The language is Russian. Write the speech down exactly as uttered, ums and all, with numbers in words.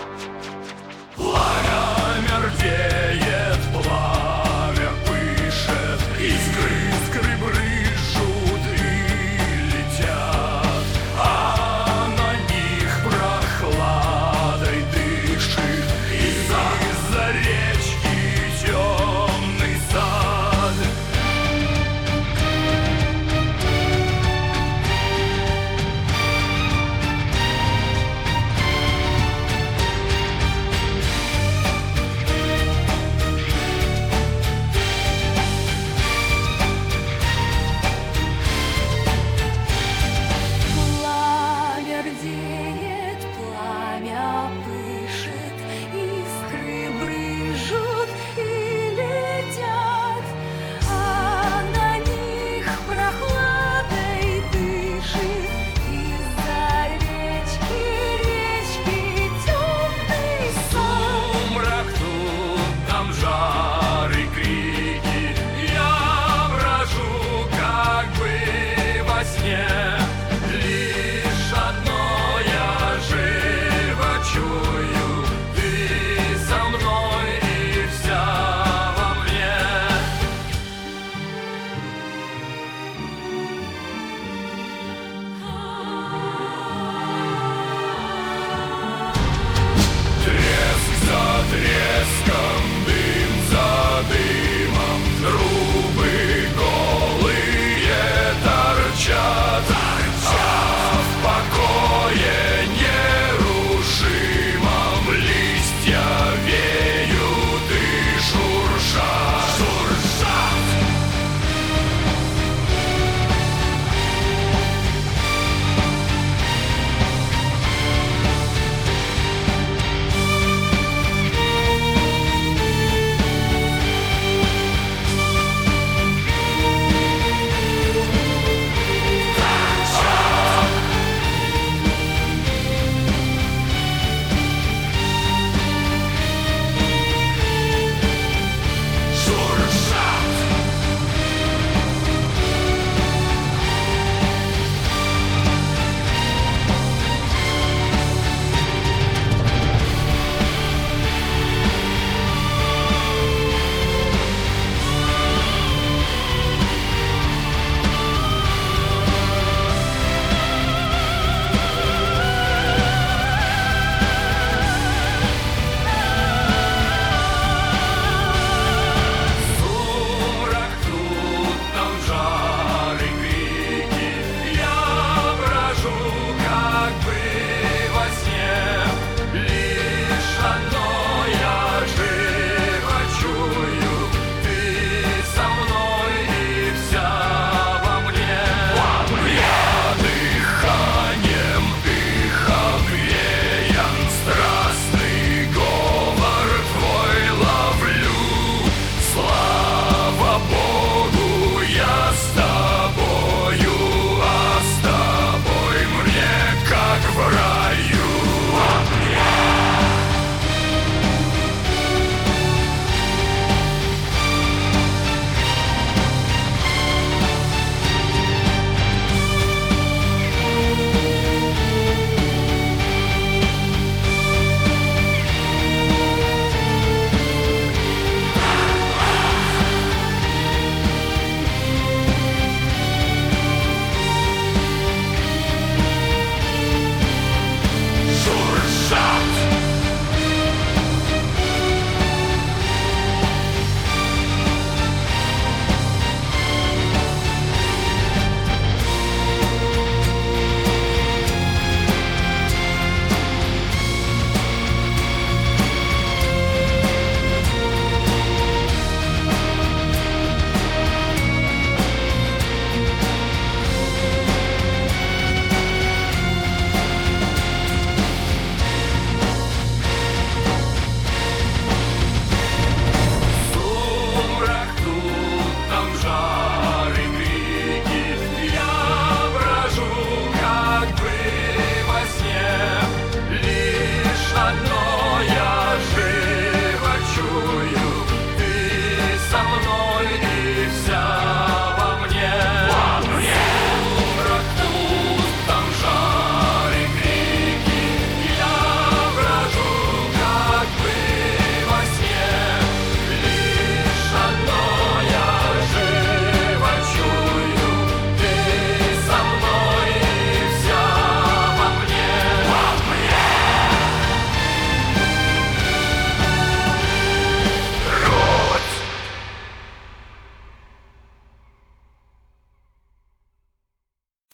Пламя рдеет, пламя пышет, искры, искры брызжут и летят, а на них прохладой дышит из-за речки темный сад. Пламя рдеет, пламя пышет, искры брызжут и летят, а на них прохладой дышит из-за речки, речки темный сад. Сумрак тут, там жар и крики, я брожу как бы во сне. Лишь одно я живо чую, ты со мной и вся во мне. Треск за треском